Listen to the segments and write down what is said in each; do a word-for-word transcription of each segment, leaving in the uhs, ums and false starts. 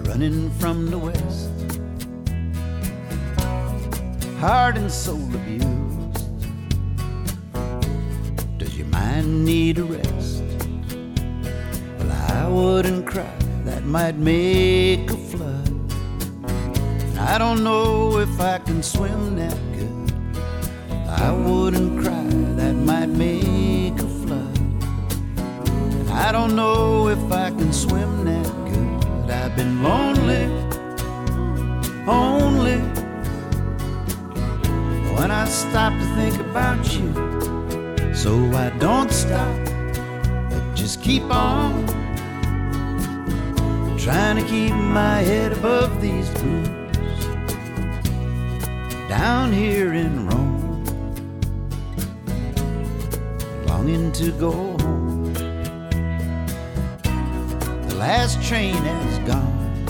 running from the west, heart and soul abused. Does your mind need a rest? Well, I wouldn't cry, that might make a flood. I don't know if I can swim that good. I wouldn't cry, that might make a flood. I don't know if I can swim that good. I've been lonely, only when I stop to think about you. So I don't stop, but just keep on trying to keep my head above these blues. Down here in Rome, longing to go home. The last train has gone,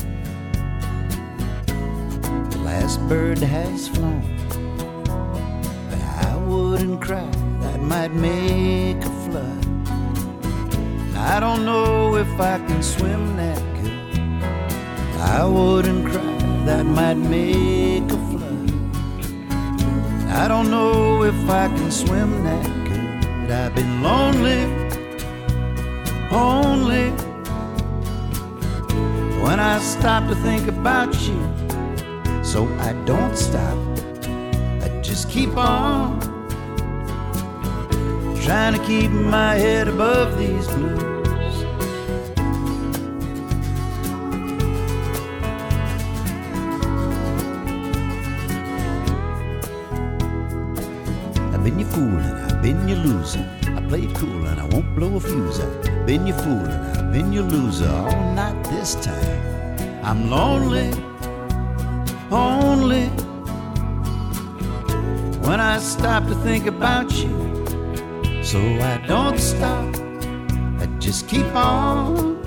the last bird has flown. But I wouldn't cry, that might make a flood. I don't know if I can swim that good. I wouldn't cry, that might make a flood. I don't know if I can swim that good. I've been lonely, only when I stop to think about you. So I don't stop, I just keep on trying to keep my head above these blues. I've been your fool and I've been your loser. I played cool and I won't blow a fuse. I've been your fool and I've been your loser. Oh, not this time. I'm lonely, only when I stop to think about you. So I don't stop, I just keep on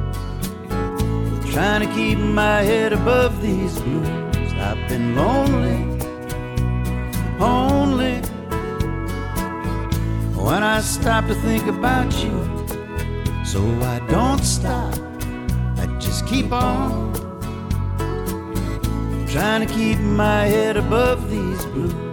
trying to keep my head above these blues. I've been lonely, only when I stop to think about you. So I don't stop, I just keep on trying to keep my head above these blues.